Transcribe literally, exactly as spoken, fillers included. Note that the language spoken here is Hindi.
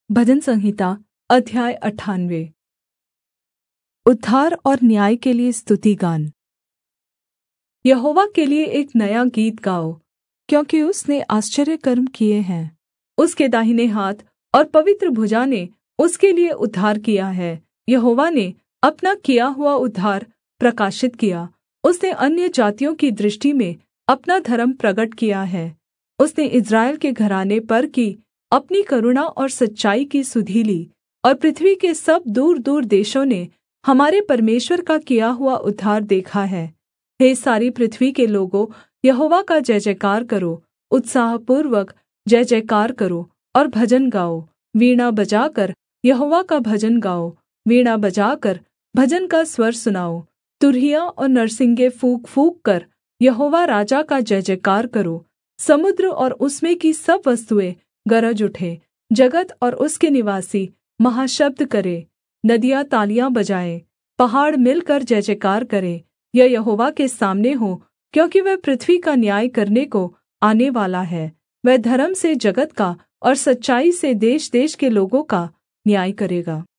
भजन संहिता अध्याय अट्ठानवे। उद्धार और न्याय के लिये स्तुतिगान। यहोवा के लिये एक नया गीत गाओ, क्योंकि उसने आश्चर्यकर्म किए हैं। उसके दाहिने हाथ और पवित्र भुजा ने उसके लिये उद्धार किया है। यहोवा ने अपना किया हुआ उद्धार प्रकाशित किया। उसने अन्यजातियों की दृष्टि में अपना धर्म प्रगट किया है। उसने इस्राएल के घराने पर की अपनी करुणा और सच्चाई की सुधि ली, और पृथ्वी के सब दूरदूर देशों ने हमारे परमेश्वर का किया हुआ उद्धार देखा है। हे सारी पृथ्वी के लोगों, यहोवा का जय जयकार करो, उत्साहपूर्वक जय जयकार करो और भजन गाओ। वीणा बजाकर यहोवा का भजन गाओ, वीणा बजाकर भजन का स्वर सुनाओ। तुरहियां और नरसिंगे फूँक फूँककर यहोवा राजा का जय जयकार करो। समुद्र और उसमें की सब वस्तुएँ गरज उठे, जगत और उसके निवासी महाशब्द करें। नदियाँ तालियाँ बजाएँ, पहाड़ मिलकर जय जयकार करें। यह यहोवा के सामने हो, क्योंकि वह पृथ्वी का न्याय करने को आने वाला है। वह धर्म से जगत का और सच्चाई से देशदेश के लोगों का न्याय करेगा।